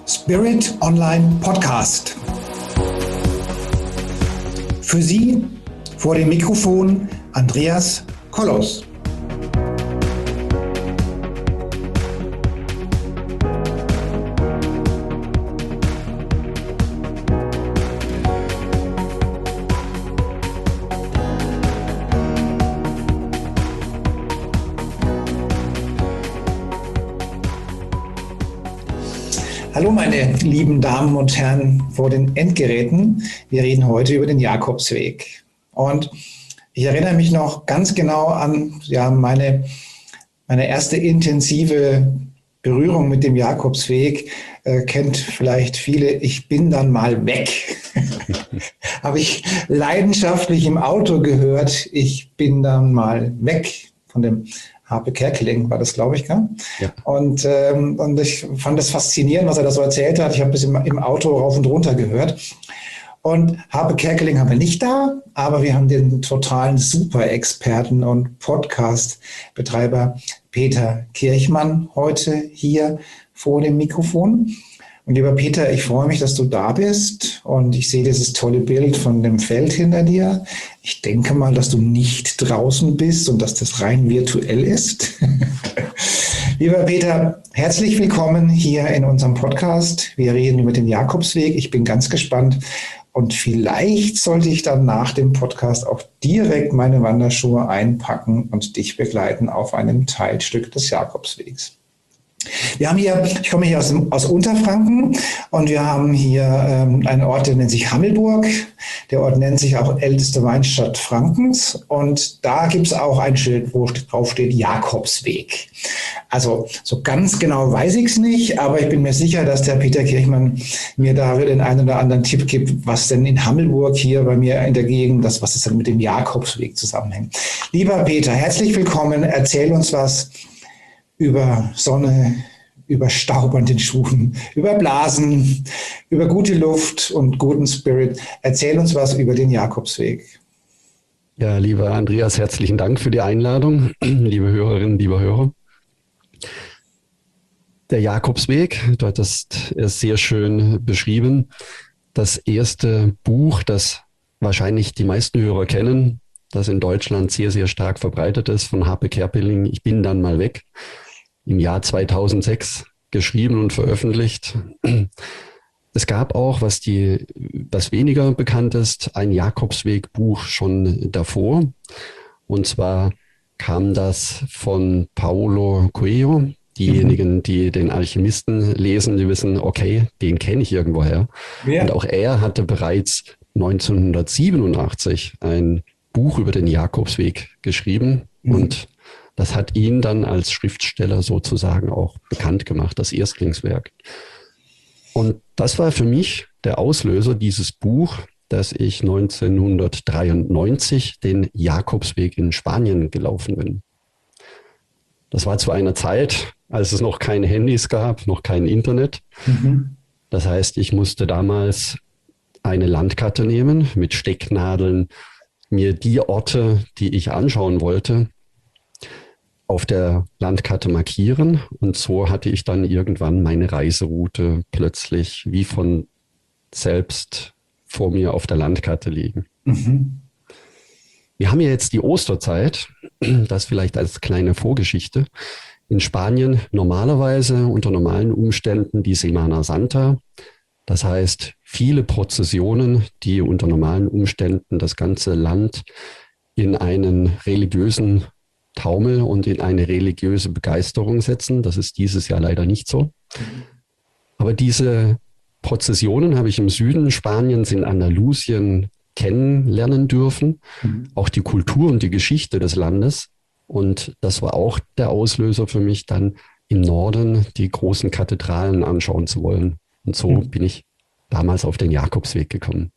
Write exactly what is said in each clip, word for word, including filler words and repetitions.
Spirit Online Podcast. Für Sie vor dem Mikrofon Andreas Kollos. Hallo meine lieben Damen und Herren vor den Endgeräten. Wir reden heute über den Jakobsweg. Und ich erinnere mich noch ganz genau an ja, meine, meine erste intensive Berührung mit dem Jakobsweg. Äh, kennt vielleicht viele, ich bin dann mal weg. Habe ich leidenschaftlich im Auto gehört, ich bin dann mal weg von dem Harpe Kerkeling war das, glaube ich, gell? Ja. Und, ähm, und ich fand das faszinierend, was er da so erzählt hat. Ich habe es im, im Auto rauf und runter gehört. Und Harpe Kerkeling haben wir nicht da, aber wir haben den totalen Super-Experten und Podcast-Betreiber Peter Kirchmann heute hier vor dem Mikrofon. Und lieber Peter, ich freue mich, dass du da bist und ich sehe dieses tolle Bild von dem Feld hinter dir. Ich denke mal, dass du nicht draußen bist und dass das rein virtuell ist. Lieber Peter, herzlich willkommen hier in unserem Podcast. Wir reden über den Jakobsweg. Ich bin ganz gespannt und vielleicht sollte ich dann nach dem Podcast auch direkt meine Wanderschuhe einpacken und dich begleiten auf einem Teilstück des Jakobswegs. Wir haben hier, ich komme hier aus, aus Unterfranken und wir haben hier ähm, einen Ort, der nennt sich Hammelburg. Der Ort nennt sich auch älteste Weinstadt Frankens und da gibt es auch ein Schild, wo drauf steht Jakobsweg. Also so ganz genau weiß ich es nicht, aber ich bin mir sicher, dass der Peter Kirchmann mir da den einen oder anderen Tipp gibt, was denn in Hammelburg hier bei mir in der Gegend, das, was es dann mit dem Jakobsweg zusammenhängt. Lieber Peter, herzlich willkommen. Erzähl uns was über Sonne, über Staub an den Schuhen, über Blasen, über gute Luft und guten Spirit. Erzähl uns was über den Jakobsweg. Ja, lieber Andreas, herzlichen Dank für die Einladung, liebe Hörerinnen, liebe Hörer. Der Jakobsweg, du hattest es sehr schön beschrieben. Das erste Buch, das wahrscheinlich die meisten Hörer kennen, das in Deutschland sehr, sehr stark verbreitet ist, von Harpe Kerkeling, Ich bin dann mal weg, im Jahr zweitausendsechs geschrieben und veröffentlicht. Es gab auch, was die, was weniger bekannt ist, ein Jakobsweg-Buch schon davor. Und zwar kam das von Paulo Coelho. Diejenigen, die den Alchemisten lesen, die wissen, okay, den kenne ich irgendwoher. Ja. Und auch er hatte bereits neunzehnhundertsiebenundachtzig ein Buch über den Jakobsweg geschrieben. Mhm. Und das hat ihn dann als Schriftsteller sozusagen auch bekannt gemacht, das Erstlingswerk. Und das war für mich der Auslöser, dieses Buch, dass ich neunzehnhundertdreiundneunzig den Jakobsweg in Spanien gelaufen bin. Das war zu einer Zeit, als es noch keine Handys gab, noch kein Internet. Mhm. Das heißt, ich musste damals eine Landkarte nehmen mit Stecknadeln, mir die Orte, die ich anschauen wollte, auf der Landkarte markieren. Und so hatte ich dann irgendwann meine Reiseroute plötzlich wie von selbst vor mir auf der Landkarte liegen. Mhm. Wir haben ja jetzt die Osterzeit, das vielleicht als kleine Vorgeschichte. In Spanien normalerweise unter normalen Umständen die Semana Santa. Das heißt, viele Prozessionen, die unter normalen Umständen das ganze Land in einen religiösen Taumel und in eine religiöse Begeisterung setzen. Das ist dieses Jahr leider nicht so. Mhm. Aber diese Prozessionen habe ich im Süden Spaniens in Andalusien kennenlernen dürfen. Mhm. Auch die Kultur und die Geschichte des Landes. Und das war auch der Auslöser für mich, dann im Norden die großen Kathedralen anschauen zu wollen. Und so mhm. bin ich damals auf den Jakobsweg gekommen.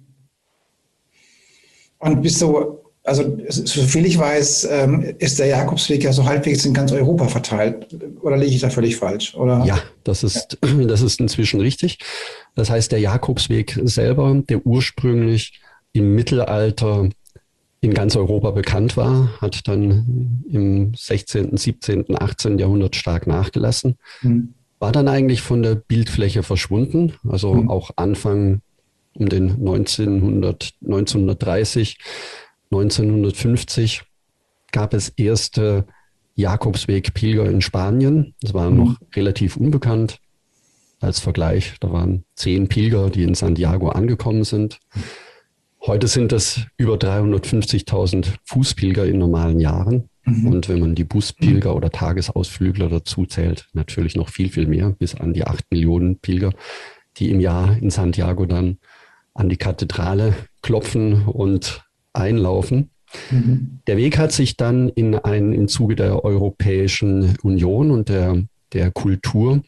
Und bist du, also soviel ich weiß, ist der Jakobsweg ja so halbwegs in ganz Europa verteilt. Oder liege ich da völlig falsch? Oder? Ja, das ist, ja. das ist inzwischen richtig. Das heißt, der Jakobsweg selber, der ursprünglich im Mittelalter in ganz Europa bekannt war, hat dann im sechzehnten., siebzehnten., achtzehnten. Jahrhundert stark nachgelassen. Mhm. war dann eigentlich von der Bildfläche verschwunden. Also Mhm. auch Anfang um den neunzehnhundert, neunzehnhundertdreißig, neunzehnhundertfünfzig gab es erste Jakobsweg-Pilger in Spanien. Das war Mhm. noch relativ unbekannt als Vergleich. Da waren zehn Pilger, die in Santiago angekommen sind. Heute sind es über dreihundertfünfzigtausend Fußpilger in normalen Jahren. Mhm. Und wenn man die Buspilger oder Tagesausflügler dazu zählt, natürlich noch viel, viel mehr, bis an die acht Millionen Pilger, die im Jahr in Santiago dann an die Kathedrale klopfen und einlaufen. Mhm. Der Weg hat sich dann in ein, im Zuge der Europäischen Union und der, der Kultur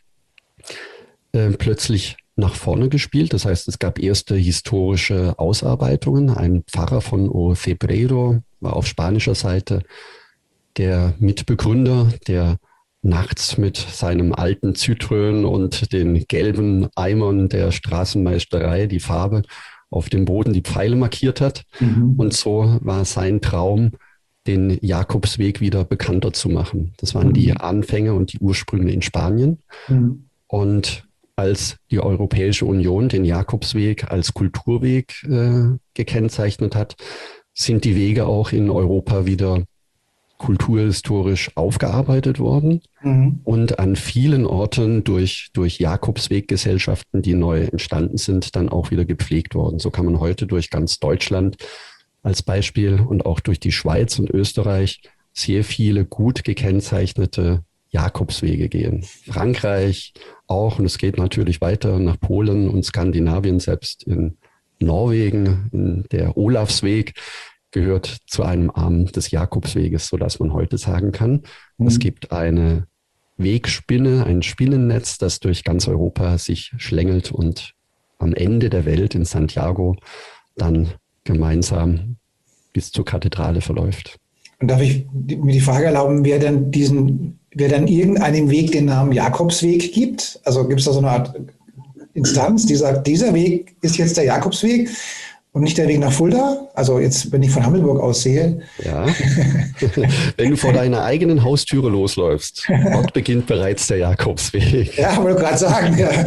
äh, plötzlich nach vorne gespielt. Das heißt, es gab erste historische Ausarbeitungen. Ein Pfarrer von Ocebreiro war auf spanischer Seite der Mitbegründer, der nachts mit seinem alten Citroën und den gelben Eimern der Straßenmeisterei die Farbe auf dem Boden die Pfeile markiert hat. Mhm. Und so war sein Traum, den Jakobsweg wieder bekannter zu machen. Das waren die Anfänge und die Ursprünge in Spanien. Mhm. Und als die Europäische Union den Jakobsweg als Kulturweg äh, gekennzeichnet hat, sind die Wege auch in Europa wieder kulturhistorisch aufgearbeitet worden Mhm. und an vielen Orten durch, durch Jakobsweggesellschaften, die neu entstanden sind, dann auch wieder gepflegt worden. So kann man heute durch ganz Deutschland als Beispiel und auch durch die Schweiz und Österreich sehr viele gut gekennzeichnete Jakobswege gehen. Frankreich auch, und es geht natürlich weiter nach Polen und Skandinavien, selbst in Norwegen, in der Olafsweg gehört zu einem Arm des Jakobsweges, sodass man heute sagen kann, Mhm. es gibt eine Wegspinne, ein Spinnennetz, das durch ganz Europa sich schlängelt und am Ende der Welt in Santiago dann gemeinsam bis zur Kathedrale verläuft. Und darf ich mir die Frage erlauben, wer denn diesen, wer dann irgendeinem Weg den Namen Jakobsweg gibt? Also gibt es da so eine Art Instanz, die sagt, dieser Weg ist jetzt der Jakobsweg und nicht der Weg nach Fulda? Also jetzt, wenn ich von Hammelburg aus sehe. Ja, wenn du vor deiner eigenen Haustüre losläufst, dort beginnt bereits der Jakobsweg. Ja, wollte gerade sagen, ja.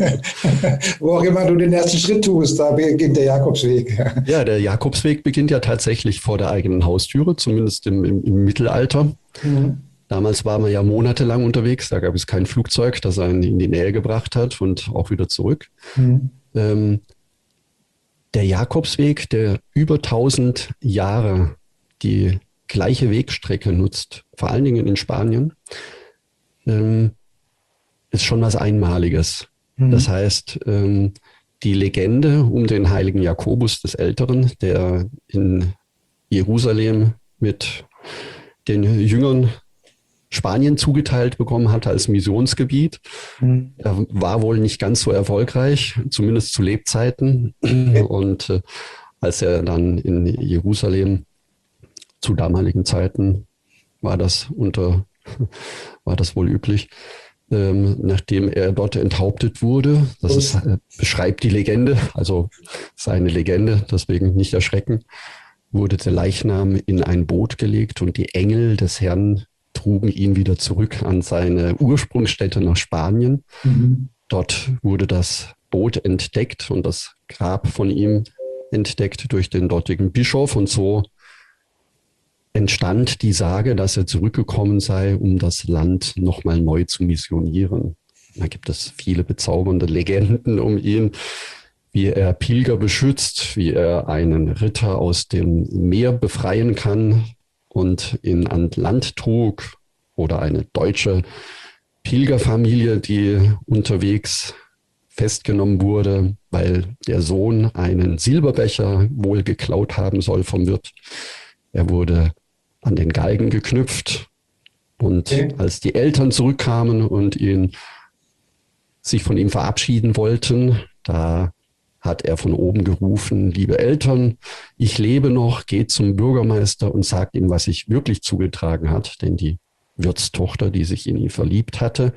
Wo auch immer du den ersten Schritt tust, da beginnt der Jakobsweg. Ja, der Jakobsweg beginnt ja tatsächlich vor der eigenen Haustüre, zumindest im, im, im Mittelalter. Mhm. Damals war man ja monatelang unterwegs, da gab es kein Flugzeug, das einen in die Nähe gebracht hat und auch wieder zurück. Mhm. Ähm, der Jakobsweg, der über tausend Jahre die gleiche Wegstrecke nutzt, vor allen Dingen in Spanien, ähm, ist schon was Einmaliges. Mhm. Das heißt, ähm, die Legende um den heiligen Jakobus des Älteren, der in Jerusalem mit den Jüngern Spanien zugeteilt bekommen hatte als Missionsgebiet. Mhm. Er war wohl nicht ganz so erfolgreich, zumindest zu Lebzeiten. Okay. Und äh, als er dann in Jerusalem zu damaligen Zeiten war das unter, war das wohl üblich, ähm, nachdem er dort enthauptet wurde. Das ist, äh, beschreibt die Legende, also seine Legende, deswegen nicht erschrecken, wurde der Leichnam in ein Boot gelegt und die Engel des Herrn trugen ihn wieder zurück an seine Ursprungsstätte nach Spanien. Mhm. Dort wurde das Boot entdeckt und das Grab von ihm entdeckt durch den dortigen Bischof. Und so entstand die Sage, dass er zurückgekommen sei, um das Land nochmal neu zu missionieren. Da gibt es viele bezaubernde Legenden um ihn, wie er Pilger beschützt, wie er einen Ritter aus dem Meer befreien kann und ihn an Land trug, oder eine deutsche Pilgerfamilie, die unterwegs festgenommen wurde, weil der Sohn einen Silberbecher wohl geklaut haben soll vom Wirt. Er wurde an den Galgen geknüpft und okay. als die Eltern zurückkamen und ihn, sich von ihm verabschieden wollten, da hat er von oben gerufen, liebe Eltern, ich lebe noch, geht zum Bürgermeister und sagt ihm, was sich wirklich zugetragen hat. Denn die Wirtstochter, die sich in ihn verliebt hatte,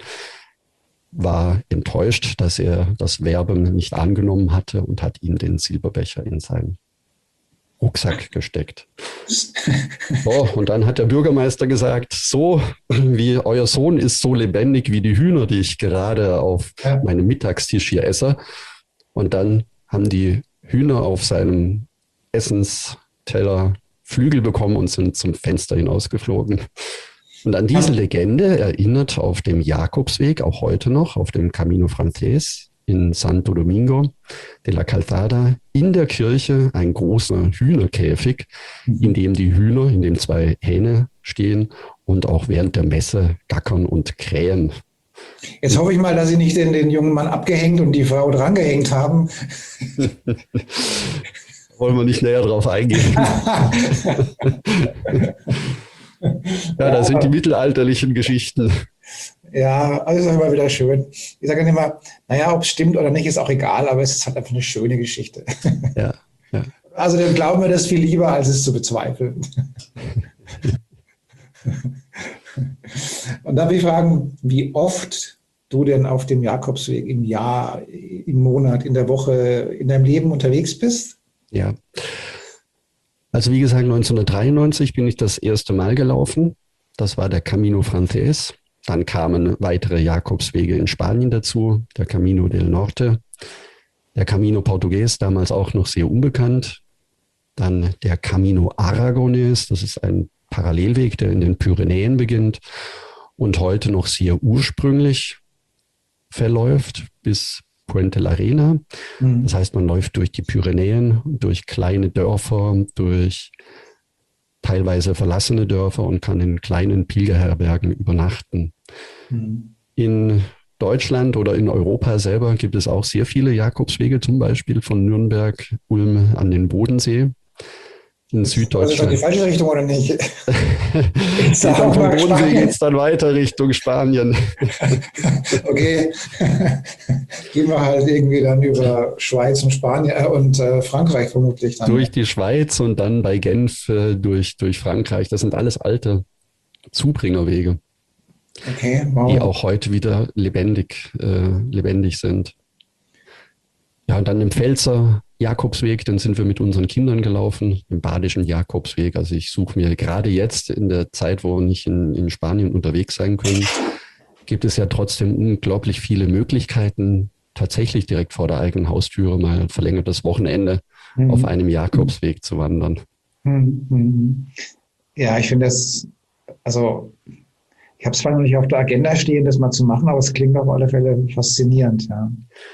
war enttäuscht, dass er das Werben nicht angenommen hatte und hat ihm den Silberbecher in sein Rucksack gesteckt. So, und dann hat der Bürgermeister gesagt, so wie euer Sohn ist so lebendig wie die Hühner, die ich gerade auf ja. meinem Mittagstisch hier esse. Und dann haben die Hühner auf seinem Essensteller Flügel bekommen und sind zum Fenster hinausgeflogen. Und an diese Legende erinnert auf dem Jakobsweg, auch heute noch, auf dem Camino Frances in Santo Domingo de la Calzada, in der Kirche ein großer Hühnerkäfig, in dem die Hühner, in dem zwei Hähne stehen und auch während der Messe gackern und krähen. Jetzt hoffe ich mal, dass Sie nicht den, den jungen Mann abgehängt und die Frau drangehängt haben. Wollen wir nicht näher drauf eingehen. Ja, da sind die mittelalterlichen Geschichten. Ja, also ist auch immer wieder schön. Ich sage dann immer, naja, ob es stimmt oder nicht, ist auch egal, aber es ist halt einfach eine schöne Geschichte. Ja, ja. Also dann glauben wir das viel lieber, als es zu bezweifeln. Und darf ich fragen, wie oft du denn auf dem Jakobsweg im Jahr, im Monat, in der Woche, in deinem Leben unterwegs bist? Ja, also wie gesagt, neunzehnhundertdreiundneunzig bin ich das erste Mal gelaufen. Das war der Camino Frances. Dann kamen weitere Jakobswege in Spanien dazu, der Camino del Norte, der Camino Portugues, damals auch noch sehr unbekannt. Dann der Camino Aragones, das ist ein Parallelweg, der in den Pyrenäen beginnt und heute noch sehr ursprünglich verläuft bis Puente la Reina. Mhm. Das heißt, man läuft durch die Pyrenäen, durch kleine Dörfer, durch teilweise verlassene Dörfer und kann in kleinen Pilgerherbergen übernachten. Mhm. In Deutschland oder in Europa selber gibt es auch sehr viele Jakobswege, zum Beispiel von Nürnberg, Ulm an den Bodensee. In Süddeutschland. Ist das die falsche Richtung oder nicht? Geht dann vom Bodensee geht es dann weiter Richtung Spanien. Okay. Gehen wir halt irgendwie dann über Schweiz und Spanien und äh, Frankreich vermutlich dann. Durch die Schweiz und dann bei Genf äh, durch, durch Frankreich. Das sind alles alte Zubringerwege. Okay, wow. Die auch heute wieder lebendig, äh, lebendig sind. Ja, und dann im Pfälzer Jakobsweg, den sind wir mit unseren Kindern gelaufen, im badischen Jakobsweg. Also ich suche mir gerade jetzt in der Zeit, wo wir nicht in, in Spanien unterwegs sein können, gibt es ja trotzdem unglaublich viele Möglichkeiten, tatsächlich direkt vor der eigenen Haustüre mal ein verlängertes Wochenende mhm. auf einem Jakobsweg zu wandern. Mhm. Ja, ich finde das, also ich habe es zwar noch nicht auf der Agenda stehen, das mal zu machen, aber es klingt auf alle Fälle faszinierend. Ja,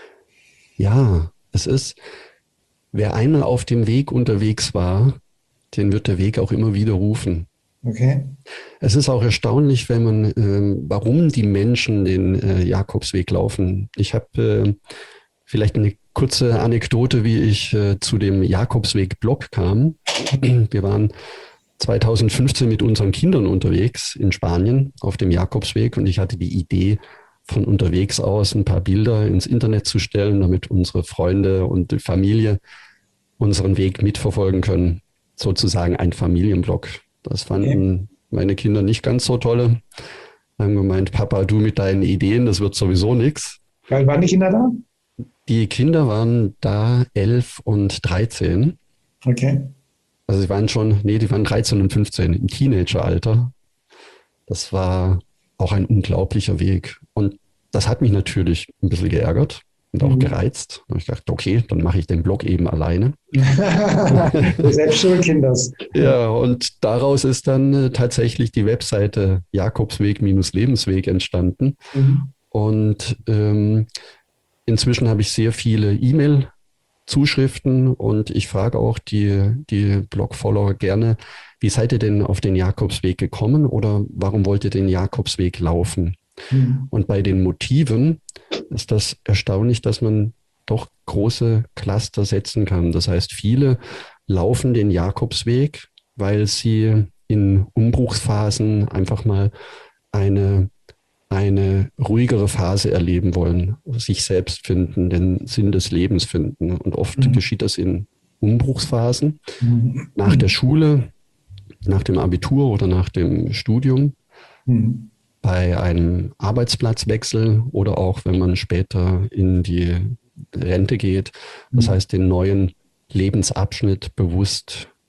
ja es ist... Wer einmal auf dem Weg unterwegs war, den wird der Weg auch immer wieder rufen. Okay. Es ist auch erstaunlich, wenn man, äh, warum die Menschen den äh, Jakobsweg laufen. Ich habe äh, vielleicht eine kurze Anekdote, wie ich äh, zu dem Jakobsweg-Blog kam. Wir waren zweitausendfünfzehn mit unseren Kindern unterwegs in Spanien auf dem Jakobsweg und ich hatte die Idee, von unterwegs aus ein paar Bilder ins Internet zu stellen, damit unsere Freunde und die Familie unseren Weg mitverfolgen können. Sozusagen ein Familienblog. Das fanden okay. meine Kinder nicht ganz so tolle. Haben gemeint, Papa, du mit deinen Ideen, das wird sowieso nichts. Weil waren die Kinder da? Die Kinder waren da elf und dreizehn. Okay. Also sie waren schon, nee, die waren dreizehn und fünfzehn im Teenageralter. Das war auch ein unglaublicher Weg. Und das hat mich natürlich ein bisschen geärgert und auch mhm. gereizt. Und ich dachte, okay, dann mache ich den Blog eben alleine. Selbst schuld, Kinders. Ja, und daraus ist dann äh, tatsächlich die Webseite Jakobsweg-Lebensweg entstanden. Mhm. Und ähm, inzwischen habe ich sehr viele E-Mail-Zuschriften und ich frage auch die, die Blog-Follower gerne, wie seid ihr denn auf den Jakobsweg gekommen oder warum wollt ihr den Jakobsweg laufen? Mhm. Und bei den Motiven ist das erstaunlich, dass man doch große Cluster setzen kann. Das heißt, viele laufen den Jakobsweg, weil sie in Umbruchsphasen einfach mal eine, eine ruhigere Phase erleben wollen, sich selbst finden, den Sinn des Lebens finden. Und oft mhm. geschieht das in Umbruchsphasen. Mhm. Nach der Schule, nach dem Abitur oder nach dem Studium, mhm. bei einem Arbeitsplatzwechsel oder auch wenn man später in die Rente geht. Das mhm. heißt, den neuen Lebensabschnitt bewusst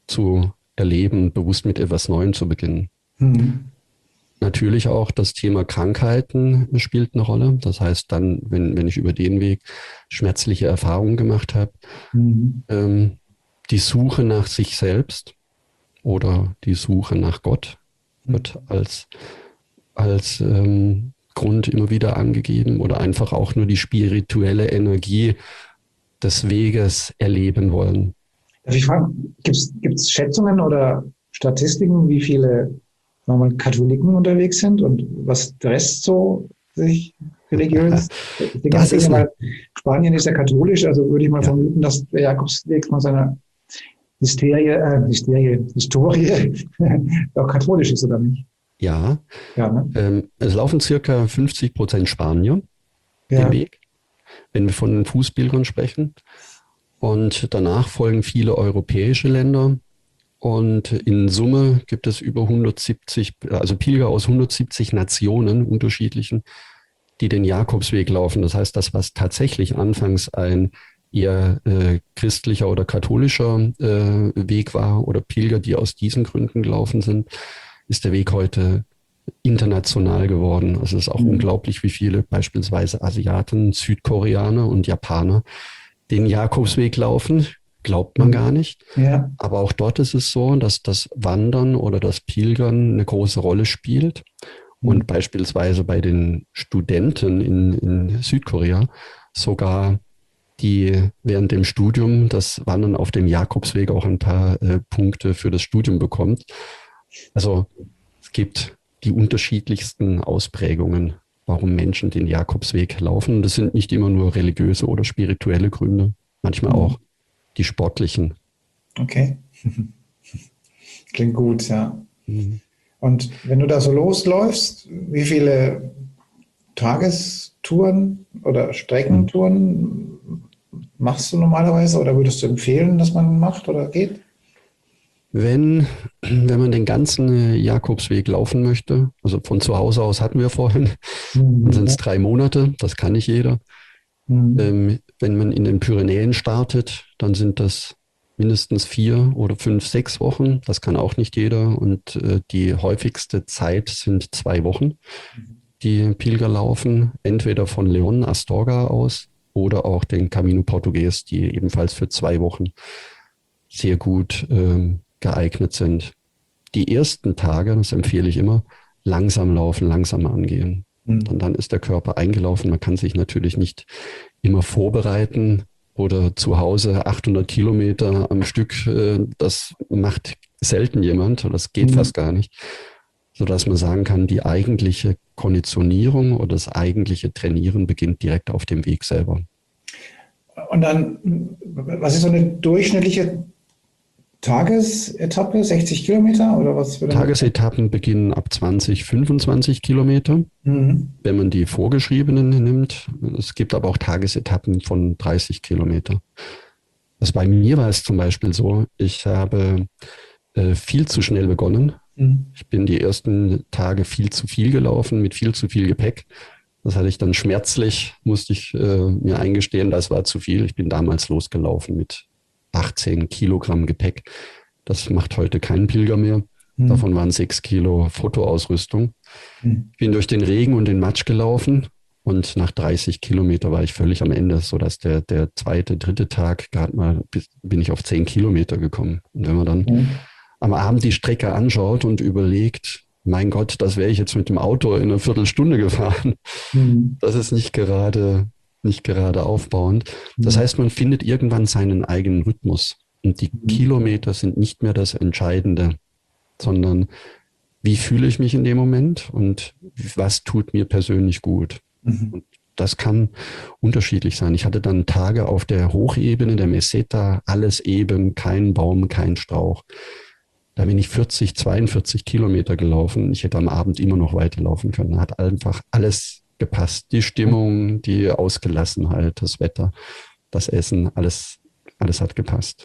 zu erleben, bewusst mit etwas Neuem zu beginnen. Mhm. Natürlich auch das Thema Krankheiten spielt eine Rolle. Das heißt dann, wenn, wenn ich über den Weg schmerzliche Erfahrungen gemacht habe, mhm. ähm, die Suche nach sich selbst oder die Suche nach Gott wird mhm. als, als ähm, Grund immer wieder angegeben oder einfach auch nur die spirituelle Energie des Weges erleben wollen. Darf ich fragen, gibt es Schätzungen oder Statistiken, wie viele mal, Katholiken unterwegs sind und was der Rest so sich religiös? Ich denke, das ist mal, Spanien ist ja katholisch, also würde ich mal ja. vermuten, dass der Jakobsweg von seiner Hysterie, äh, Hysterie, Historie auch katholisch ist, oder nicht? Ja, ja ne? ähm, es laufen circa fünfzig Prozent Spanier ja. den Weg, wenn wir von den Fußpilgern sprechen. Und danach folgen viele europäische Länder. Und in Summe gibt es über hundertsiebzig, also Pilger aus hundertsiebzig Nationen, unterschiedlichen, die den Jakobsweg laufen. Das heißt, das, was tatsächlich anfangs ein eher äh, christlicher oder katholischer äh, Weg war oder Pilger, die aus diesen Gründen gelaufen sind, ist der Weg heute international geworden. Also es ist auch mhm. unglaublich, wie viele beispielsweise Asiaten, Südkoreaner und Japaner den Jakobsweg laufen. Glaubt man gar nicht. Ja. Aber auch dort ist es so, dass das Wandern oder das Pilgern eine große Rolle spielt. Und mhm. beispielsweise bei den Studenten in, in Südkorea sogar die während dem Studium das Wandern auf dem Jakobsweg auch ein paar äh, Punkte für das Studium bekommt. Also es gibt die unterschiedlichsten Ausprägungen, warum Menschen den Jakobsweg laufen. Das sind nicht immer nur religiöse oder spirituelle Gründe, manchmal mhm. auch die sportlichen. Okay. Klingt gut, ja. Mhm. Und wenn du da so losläufst, wie viele Tagestouren oder Streckentouren machst du normalerweise oder würdest du empfehlen, dass man macht oder geht? Wenn, wenn man den ganzen Jakobsweg laufen möchte, also von zu Hause aus hatten wir vorhin, mhm. dann sind es drei Monate, das kann nicht jeder. Mhm. Ähm, wenn man in den Pyrenäen startet, dann sind das mindestens vier oder fünf, sechs Wochen. Das kann auch nicht jeder. Und äh, die häufigste Zeit sind zwei Wochen, die Pilger laufen, entweder von León, Astorga aus oder auch den Camino Portugues, die ebenfalls für zwei Wochen sehr gut ähm, geeignet sind. Die ersten Tage, das empfehle ich immer, langsam laufen, langsam angehen. Mhm. Und dann ist der Körper eingelaufen. Man kann sich natürlich nicht immer vorbereiten oder zu Hause achthundert Kilometer am Stück. Äh, das macht selten jemand, oder das geht mhm. fast gar nicht. Sodass man sagen kann, die eigentliche Konditionierung oder das eigentliche Trainieren beginnt direkt auf dem Weg selber. Und dann, was ist so eine durchschnittliche Tagesetappe? sechzig Kilometer oder was? Tagesetappen beginnen ab zwanzig, fünfundzwanzig Kilometer, mhm. wenn man die vorgeschriebenen nimmt. Es gibt aber auch Tagesetappen von dreißig Kilometer. Also bei mir war es zum Beispiel so, ich habe äh, viel zu schnell begonnen. Mhm. Ich bin die ersten Tage viel zu viel gelaufen, mit viel zu viel Gepäck. Das hatte ich dann schmerzlich, musste ich äh, mir eingestehen, das war zu viel. Ich bin damals losgelaufen mit achtzehn Kilogramm Gepäck. Das macht heute kein Pilger mehr. Mhm. Davon waren sechs Kilo Fotoausrüstung. Mhm. Ich bin durch den Regen und den Matsch gelaufen und nach dreißig Kilometer war ich völlig am Ende, sodass der, der zweite, dritte Tag gerade mal bis, bin ich auf zehn Kilometer gekommen. Und wenn man dann mhm. am Abend die Strecke anschaut und überlegt, mein Gott, das wäre ich jetzt mit dem Auto in einer Viertelstunde gefahren. Mhm. Das ist nicht gerade, nicht gerade aufbauend. Das heißt, man findet irgendwann seinen eigenen Rhythmus. Und die mhm. Kilometer sind nicht mehr das Entscheidende, sondern wie fühle ich mich in dem Moment und was tut mir persönlich gut. Mhm. Und das kann unterschiedlich sein. Ich hatte dann Tage auf der Hochebene, der Meseta, alles eben, kein Baum, kein Strauch. Da bin ich vierzig, zweiundvierzig Kilometer gelaufen. Ich hätte am Abend immer noch weiterlaufen können. Hat einfach alles gepasst. Die Stimmung, die Ausgelassenheit, das Wetter, das Essen, alles, alles hat gepasst.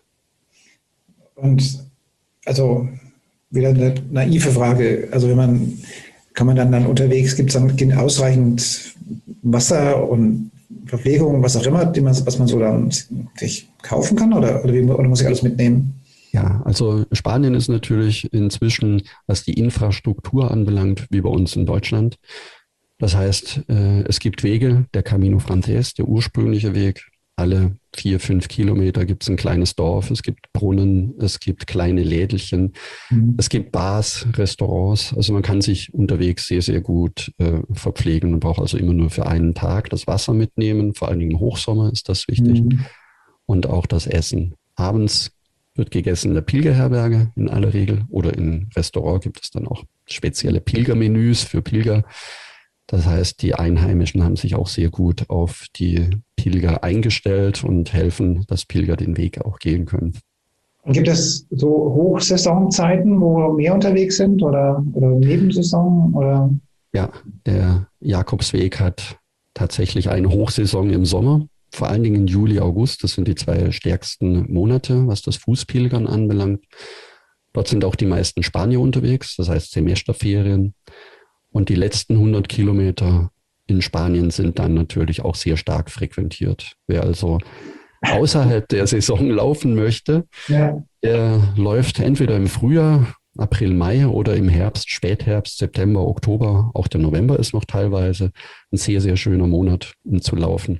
Und also wieder eine naive Frage. Also wenn man, kann man dann, dann unterwegs, gibt es dann ausreichend Wasser und Verpflegung, was auch immer, die man, was man so dann sich kaufen kann? Oder, oder, wie, oder muss ich alles mitnehmen? Ja, also Spanien ist natürlich inzwischen, was die Infrastruktur anbelangt, wie bei uns in Deutschland. Das heißt, äh, es gibt Wege, der Camino Frances, der ursprüngliche Weg. Alle vier, fünf Kilometer gibt es ein kleines Dorf, es gibt Brunnen, es gibt kleine Lädelchen, Mhm. es gibt Bars, Restaurants. Also man kann sich unterwegs sehr, sehr gut äh, verpflegen. Man braucht also immer nur für einen Tag das Wasser mitnehmen. Vor allen Dingen im Hochsommer ist das wichtig. Mhm. Und auch das Essen. Abends wird gegessen in der Pilgerherberge in aller Regel oder im Restaurant gibt es dann auch spezielle Pilgermenüs für Pilger. Das heißt, die Einheimischen haben sich auch sehr gut auf die Pilger eingestellt und helfen, dass Pilger den Weg auch gehen können. Gibt es so Hochsaisonzeiten, wo mehr unterwegs sind oder, oder Nebensaison? Oder? Ja, der Jakobsweg hat tatsächlich eine Hochsaison im Sommer, vor allen Dingen Juli, August. Das sind die zwei stärksten Monate, was das Fußpilgern anbelangt. Dort sind auch die meisten Spanier unterwegs, das heißt Semesterferien. Und die letzten hundert Kilometer in Spanien sind dann natürlich auch sehr stark frequentiert. Wer also außerhalb der Saison laufen möchte, Ja. der läuft entweder im Frühjahr, April, Mai oder im Herbst, Spätherbst, September, Oktober. Auch der November ist noch teilweise ein sehr, sehr schöner Monat, um zu laufen.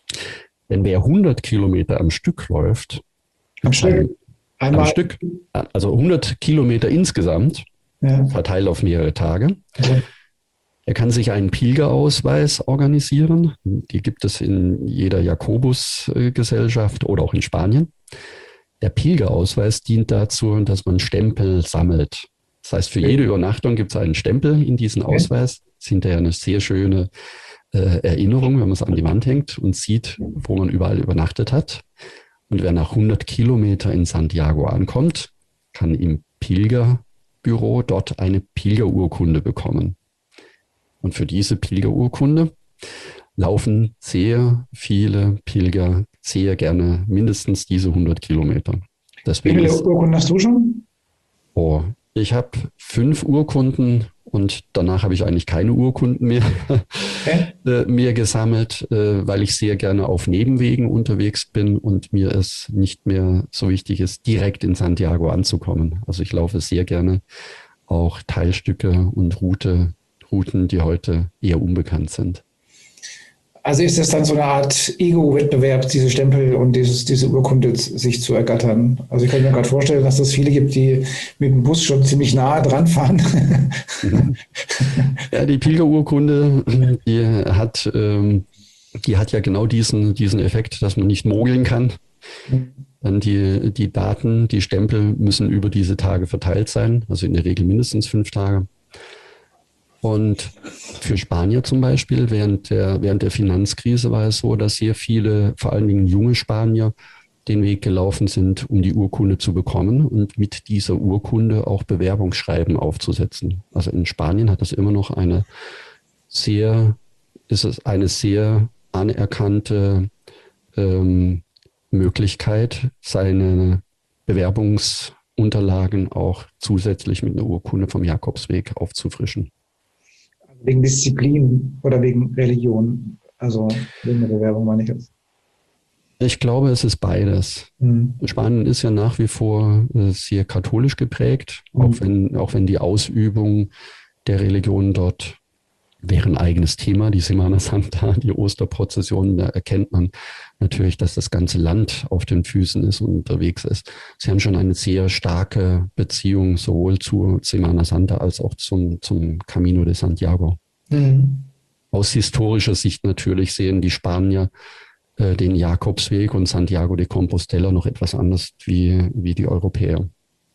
Denn wer hundert Kilometer am Stück läuft, Am Stück? Einmal. Am Stück, also hundert Kilometer insgesamt, ja. Verteilt auf mehrere Tage. Okay. Er kann sich einen Pilgerausweis organisieren. Die gibt es in jeder Jakobus-Gesellschaft oder auch in Spanien. Der Pilgerausweis dient dazu, dass man Stempel sammelt. Das heißt, für jede Übernachtung gibt es einen Stempel in diesen Ausweis. Das ist hinterher eine sehr schöne äh, Erinnerung, wenn man es an die Wand hängt und sieht, wo man überall übernachtet hat. Und wer nach hundert Kilometer in Santiago ankommt, kann im Pilgerbüro dort eine Pilgerurkunde bekommen. Und für diese Pilgerurkunde laufen sehr viele Pilger sehr gerne mindestens diese hundert Kilometer. Deswegen Wie viele Urkunden hast du schon? Oh, ich habe fünf Urkunden und danach habe ich eigentlich keine Urkunden mehr, okay. äh, mehr gesammelt, äh, weil ich sehr gerne auf Nebenwegen unterwegs bin und mir es nicht mehr so wichtig ist, direkt in Santiago anzukommen. Also ich laufe sehr gerne auch Teilstücke und Route Routen, die heute eher unbekannt sind. Also ist das dann so eine Art Ego-Wettbewerb, diese Stempel und dieses, diese Urkunde sich zu ergattern? Also ich kann mir gerade vorstellen, dass es viele gibt, die mit dem Bus schon ziemlich nahe dran fahren. Ja, die Pilgerurkunde, die hat, ähm, die hat ja genau diesen, diesen Effekt, dass man nicht mogeln kann. Dann die, die Daten, die Stempel müssen über diese Tage verteilt sein, also in der Regel mindestens fünf Tage. Und für Spanier zum Beispiel, während der, während der Finanzkrise war es so, dass sehr viele, vor allen Dingen junge Spanier, den Weg gelaufen sind, um die Urkunde zu bekommen und mit dieser Urkunde auch Bewerbungsschreiben aufzusetzen. Also in Spanien hat es immer noch eine sehr, ist es eine sehr anerkannte ähm, Möglichkeit, seine Bewerbungsunterlagen auch zusätzlich mit einer Urkunde vom Jakobsweg aufzufrischen. Wegen Disziplin oder wegen Religion? Also wegen der Bewerbung meine ich jetzt. Ich glaube, es ist beides. Mhm. Spanien ist ja nach wie vor sehr katholisch geprägt, mhm. auch wenn, auch wenn die Ausübung der Religion dort wäre ein eigenes Thema, die Semana Santa, die Osterprozession, da erkennt man natürlich, dass das ganze Land auf den Füßen ist und unterwegs ist. Sie haben schon eine sehr starke Beziehung sowohl zur Semana Santa als auch zum, zum Camino de Santiago. Mhm. Aus historischer Sicht natürlich sehen die Spanier äh, den Jakobsweg und Santiago de Compostela noch etwas anders wie, wie die Europäer.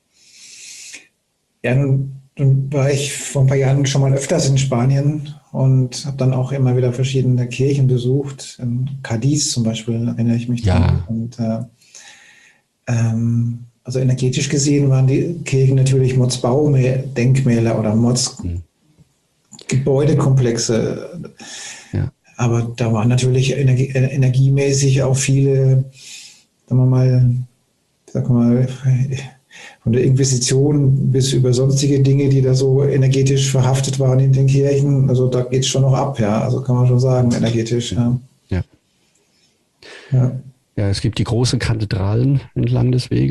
Ja, nun, nun war ich vor ein paar Jahren schon mal öfters in Spanien und habe dann auch immer wieder verschiedene Kirchen besucht. In Cadiz zum Beispiel erinnere ich mich ja. dran. Und, äh, ähm, also energetisch gesehen waren die Kirchen natürlich Mods-Baudenkmäler oder Mods-Gebäudekomplexe. Ja. Aber da waren natürlich energie, energiemäßig auch viele, sagen wir mal, sag mal, von der Inquisition bis über sonstige Dinge, die da so energetisch verhaftet waren in den Kirchen. Also da geht es schon noch ab, ja. Also kann man schon sagen, energetisch. Ja. Ja. Ja. Ja, es gibt die großen Kathedralen entlang des Weges.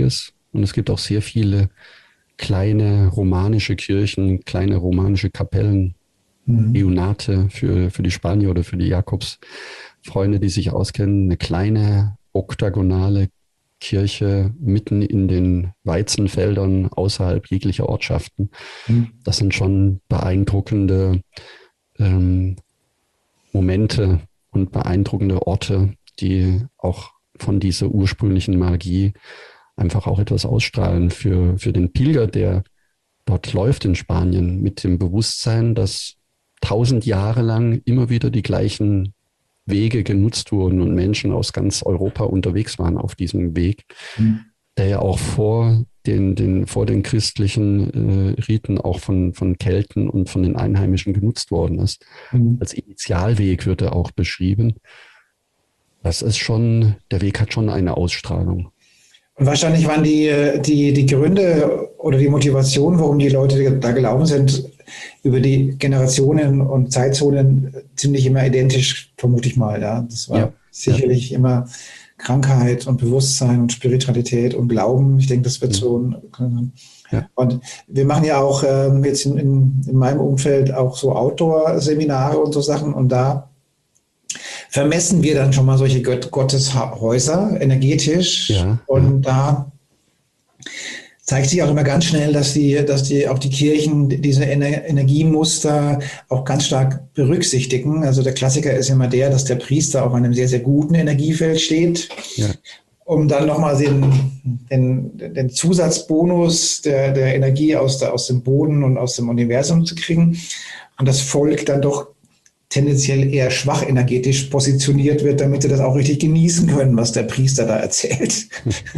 Und es gibt auch sehr viele kleine romanische Kirchen, kleine romanische Kapellen, mhm. Eunate für, für die Spanier oder für die Jakobsfreunde, die sich auskennen. Eine kleine oktagonale Kirche mitten in den Weizenfeldern außerhalb jeglicher Ortschaften. Mhm. Das sind schon beeindruckende ähm, Momente und beeindruckende Orte, die auch von dieser ursprünglichen Magie einfach auch etwas ausstrahlen für, für den Pilger, der dort läuft in Spanien, mit dem Bewusstsein, dass tausend Jahre lang immer wieder die gleichen Wege genutzt wurden und Menschen aus ganz Europa unterwegs waren auf diesem Weg, mhm. der ja auch vor den, den, vor den christlichen äh, Riten auch von, von Kelten und von den Einheimischen genutzt worden ist. Mhm. Als Initialweg wird er auch beschrieben. Das ist schon, der Weg hat schon eine Ausstrahlung. Und wahrscheinlich waren die, die, die Gründe oder die Motivation, warum die Leute da gelaufen sind, über die Generationen und Zeitzonen ziemlich immer identisch, vermute ich mal. Ja. Das war ja, sicherlich ja. immer Krankheit und Bewusstsein und Spiritualität und Glauben. Ich denke, das wird ja. so ein, ja. Und wir machen ja auch ähm, jetzt in, in, in meinem Umfeld auch so Outdoor-Seminare und so Sachen, und da vermessen wir dann schon mal solche Gott Gotteshäuser energetisch. Ja, und ja. da zeigt sich auch immer ganz schnell, dass die, dass die auch die Kirchen diese Ener Energiemuster auch ganz stark berücksichtigen. Also der Klassiker ist immer der, dass der Priester auf einem sehr, sehr guten Energiefeld steht, ja. um dann nochmal den, den, den Zusatzbonus der, der Energie aus, der, aus dem Boden und aus dem Universum zu kriegen. Und das Volk dann doch tendenziell eher schwach energetisch positioniert wird, damit sie das auch richtig genießen können, was der Priester da erzählt.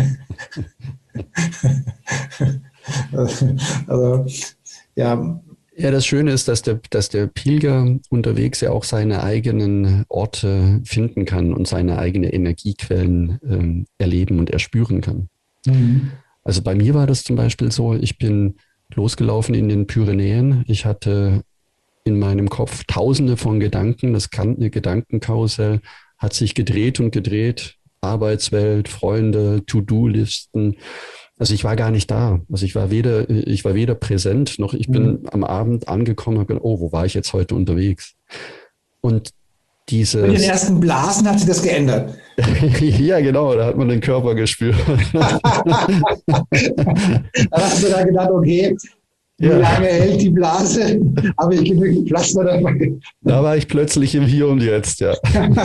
also, ja. Ja, das Schöne ist, dass der, dass der Pilger unterwegs ja auch seine eigenen Orte finden kann und seine eigenen Energiequellen ähm, erleben und erspüren kann. Mhm. Also bei mir war das zum Beispiel so, ich bin losgelaufen in den Pyrenäen. Ich hatte in meinem Kopf tausende von Gedanken, das Gedankenkarussell hat sich gedreht und gedreht. Arbeitswelt, Freunde, To-Do-Listen. Also ich war gar nicht da. Also ich war weder, ich war weder präsent, noch ich bin mhm. am Abend angekommen und gedacht, oh, wo war ich jetzt heute unterwegs? Und diese. Mit den ersten Blasen hat sich das geändert. Ja, genau, da hat man den Körper gespürt. Da hast du da gedacht, okay, wie ja. lange hält die Blase? Habe ich genügend Pflaster dabei? Da war ich plötzlich im Hier und Jetzt, ja.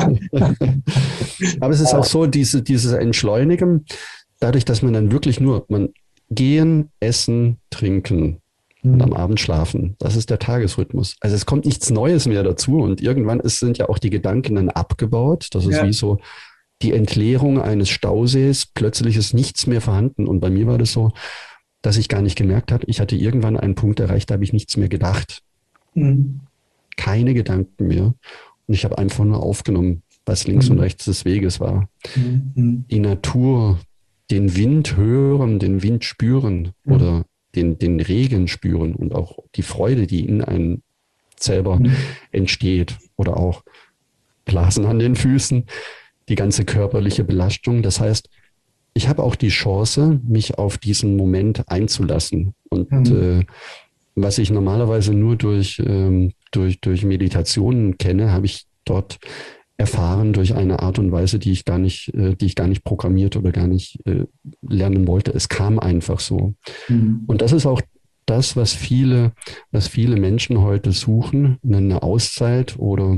Aber es ist auch so, diese, dieses Entschleunigen, dadurch, dass man dann wirklich nur, man gehen, essen, trinken mhm. und am Abend schlafen. Das ist der Tagesrhythmus. Also es kommt nichts Neues mehr dazu und irgendwann ist, sind ja auch die Gedanken dann abgebaut. Das ist ja. wie so die Entleerung eines Stausees. Plötzlich ist nichts mehr vorhanden. Und bei mir war das so, dass ich gar nicht gemerkt habe, ich hatte irgendwann einen Punkt erreicht, da habe ich nichts mehr gedacht. Mhm. Keine Gedanken mehr. Und ich habe einfach nur aufgenommen, was links mhm. und rechts des Weges war. Mhm. Die Natur, den Wind hören, den Wind spüren mhm. oder den, den Regen spüren und auch die Freude, die in einem selber mhm. entsteht, oder auch Blasen an den Füßen, die ganze körperliche Belastung. Das heißt, ich habe auch die Chance, mich auf diesen Moment einzulassen. Und mhm. äh, was ich normalerweise nur durch, ähm, durch, durch Meditationen kenne, habe ich dort erfahren durch eine Art und Weise, die ich gar nicht, äh, die ich gar nicht programmiert oder gar nicht äh, lernen wollte. Es kam einfach so. Mhm. Und das ist auch das, was viele, was viele Menschen heute suchen, eine Auszeit oder,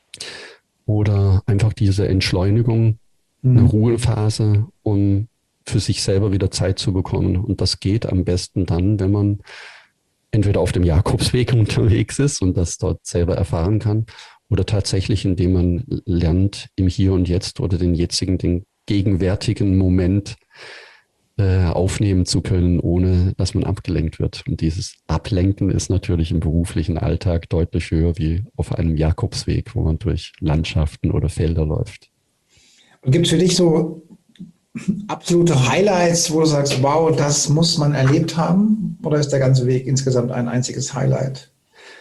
oder einfach diese Entschleunigung, eine Ruhephase, um für sich selber wieder Zeit zu bekommen. Und das geht am besten dann, wenn man entweder auf dem Jakobsweg unterwegs ist und das dort selber erfahren kann, oder tatsächlich, indem man lernt, im Hier und Jetzt oder den jetzigen, den gegenwärtigen Moment äh, aufnehmen zu können, ohne dass man abgelenkt wird. Und dieses Ablenken ist natürlich im beruflichen Alltag deutlich höher wie auf einem Jakobsweg, wo man durch Landschaften oder Felder läuft. Und gibt es für dich so absolute Highlights, wo du sagst, wow, das muss man erlebt haben? Oder ist der ganze Weg insgesamt ein einziges Highlight?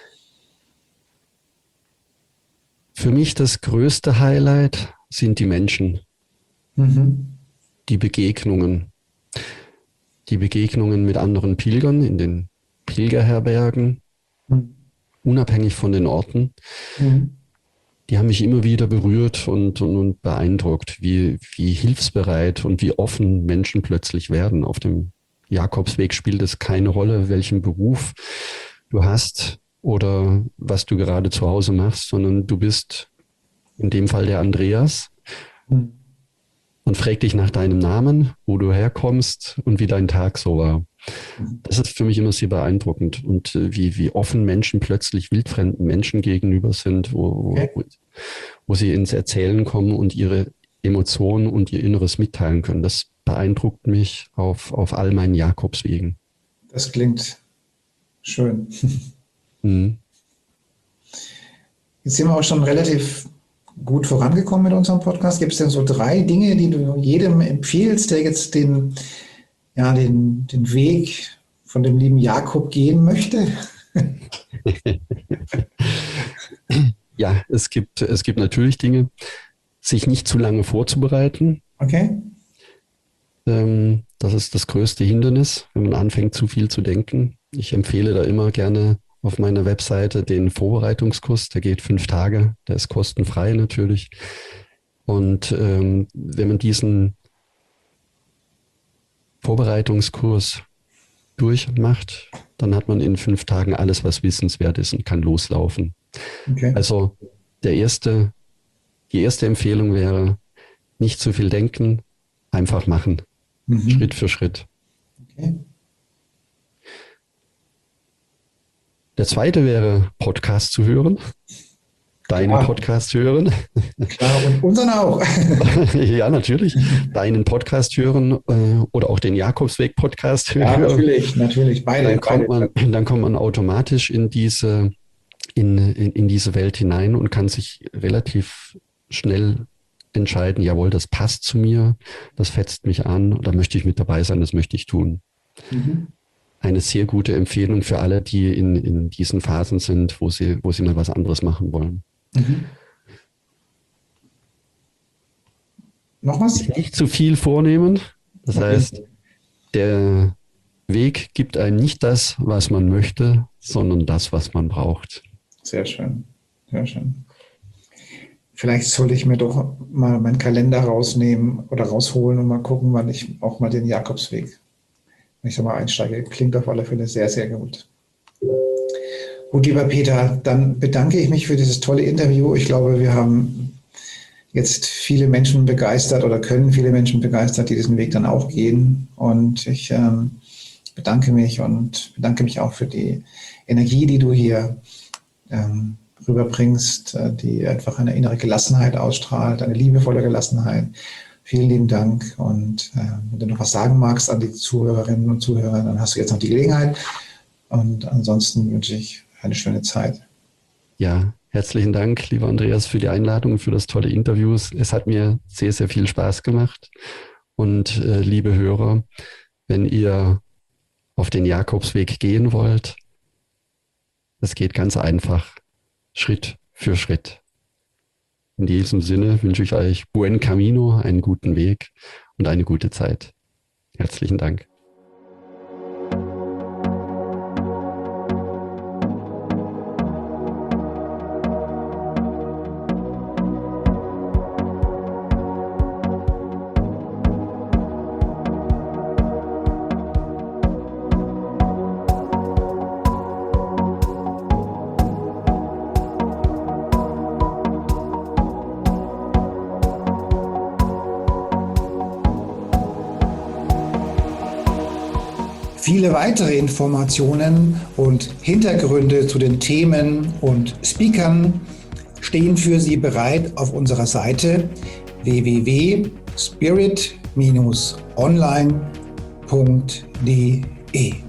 Für mich das größte Highlight sind die Menschen, mhm. die Begegnungen. die Begegnungen mit anderen Pilgern in den Pilgerherbergen, mhm. unabhängig von den Orten, mhm. die haben mich immer wieder berührt und, und, und beeindruckt, wie, wie hilfsbereit und wie offen Menschen plötzlich werden. Auf dem Jakobsweg spielt es keine Rolle, welchen Beruf du hast oder was du gerade zu Hause machst, sondern du bist in dem Fall der Andreas mhm. und fragt dich nach deinem Namen, wo du herkommst und wie dein Tag so war. Das ist für mich immer sehr beeindruckend und äh, wie, wie offen Menschen plötzlich wildfremden Menschen gegenüber sind, wo, okay. wo, wo sie ins Erzählen kommen und ihre Emotionen und ihr Inneres mitteilen können. Das beeindruckt mich auf, auf all meinen Jakobswegen. Das klingt schön. Mhm. Jetzt sind wir auch schon relativ gut vorangekommen mit unserem Podcast. Gibt es denn so drei Dinge, die du jedem empfiehlst, der jetzt den, ja, den, den Weg von dem lieben Jakob gehen möchte? Ja, es gibt, es gibt natürlich Dinge, sich nicht zu lange vorzubereiten. Okay. Ähm, das ist das größte Hindernis, wenn man anfängt, zu viel zu denken. Ich empfehle da immer gerne auf meiner Webseite den Vorbereitungskurs, der geht fünf Tage, der ist kostenfrei natürlich. Und ähm, wenn man diesen Vorbereitungskurs durchmacht, dann hat man in fünf Tagen alles, was wissenswert ist und kann loslaufen. Okay. Also der erste, die erste Empfehlung wäre, nicht zu viel denken, einfach machen, mhm. Schritt für Schritt. Okay. Der zweite wäre, Podcast zu hören. Deinen Klar. Podcast hören. Klar, und unseren auch. Ja, natürlich. Deinen Podcast hören äh, oder auch den Jakobsweg-Podcast hören. Ja, natürlich, natürlich. Beide. Dann kommt, beide. Man, dann kommt man automatisch in diese, in, in, in diese Welt hinein und kann sich relativ schnell entscheiden, jawohl, das passt zu mir, das fetzt mich an, da möchte ich mit dabei sein, das möchte ich tun. Mhm. Eine sehr gute Empfehlung für alle, die in, in diesen Phasen sind, wo sie, wo sie mal was anderes machen wollen. Mhm. Noch was? Nicht zu viel vornehmen. Das okay. heißt, der Weg gibt einem nicht das, was man möchte, sondern das, was man braucht. Sehr schön, sehr schön. Vielleicht sollte ich mir doch mal meinen Kalender rausnehmen oder rausholen und mal gucken, wann ich auch mal den Jakobsweg, wenn ich da mal einsteige. Klingt auf alle Fälle sehr, sehr gut. Gut, lieber Peter, dann bedanke ich mich für dieses tolle Interview. Ich glaube, wir haben jetzt viele Menschen begeistert oder können viele Menschen begeistert, die diesen Weg dann auch gehen. Und ich ähm, bedanke mich und bedanke mich auch für die Energie, die du hier ähm, rüberbringst, die einfach eine innere Gelassenheit ausstrahlt, eine liebevolle Gelassenheit. Vielen lieben Dank. Und äh, wenn du noch was sagen magst an die Zuhörerinnen und Zuhörer, dann hast du jetzt noch die Gelegenheit. Und ansonsten wünsche ich eine schöne Zeit. Ja, herzlichen Dank, lieber Andreas, für die Einladung, für das tolle Interview. Es hat mir sehr, sehr viel Spaß gemacht. Und äh, liebe Hörer, wenn ihr auf den Jakobsweg gehen wollt, das geht ganz einfach, Schritt für Schritt. In diesem Sinne wünsche ich euch Buen Camino, einen guten Weg und eine gute Zeit. Herzlichen Dank. Viele weitere Informationen und Hintergründe zu den Themen und Speakern stehen für Sie bereit auf unserer Seite w w w punkt spirit Bindestrich online punkt d e.